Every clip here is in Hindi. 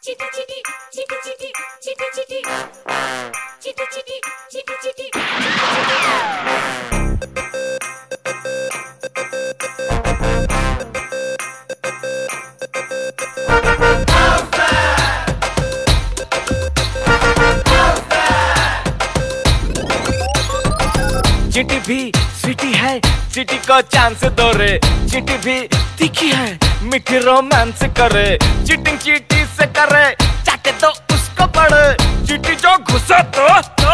चिटी चिटी चिटी चिटी चिटी चिटी चिटी चिटी चिटी चिटी चिटी भी स्वीटी है, चिटी को चांस दो रे। चिटी भी तीखी है, मीठी रोमांस करे। चीटिंग चीटी से करे, चाटे तो उसको पड़े। चिटी जो घुसे तो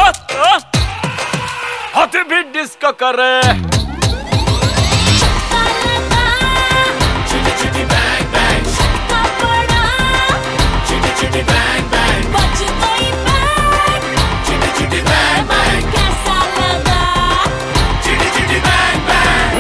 हाथी भी डिस्को करे। चिटी चिटी बैंग बैंग, छक्का पड़ा, चिटी चिटी बैंग बैंग, बच गई बैंग, चिटी चिटी बैंग बैंग, कैसा लगा? चिटी चिटी बैंग बैंग।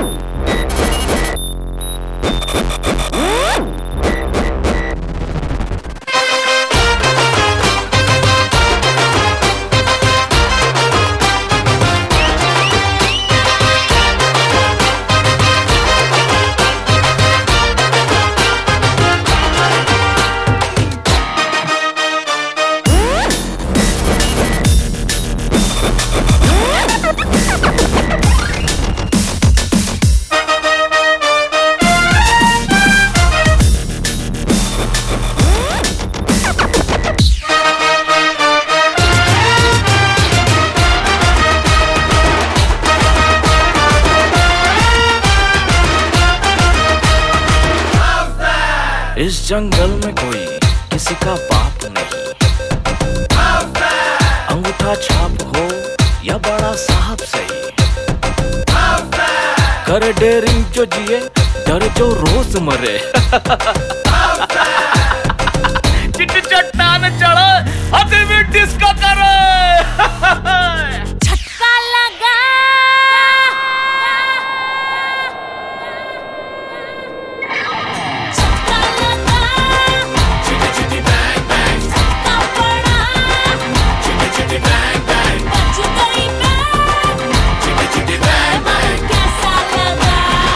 इस जंगल में कोई किसी का बाप नहीं। अंगूठा छाप हो या बड़ा साहब सही, कर डेरिंग जो जिए, डर जो रोज मरे। चिट्टी चट्टान चढ़ो, हाथी भी डिस्को करे। छक्का लगा, छक्का लगा, चिटी चिटी बैंग बैंग, छक्का पड़ा, चिटी चिटी बैंग बैंग, बच गई बैंग, चिटी चिटी बैंग बैंग, कैसा लगा?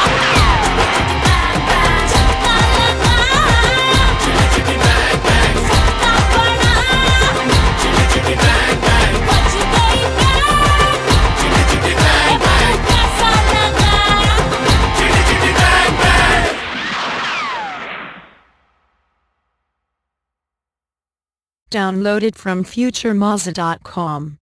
छक्का लगा, चिटी चिटी बैंग बैंग, छक्का पड़ा, चिटी चिटी बैंग बैंग, बच गई बैंग, चिटी चिटी बैंग बैंग, कैसा लगा? चिटी चिटी bang bang. Downloaded from FutureMozza.com.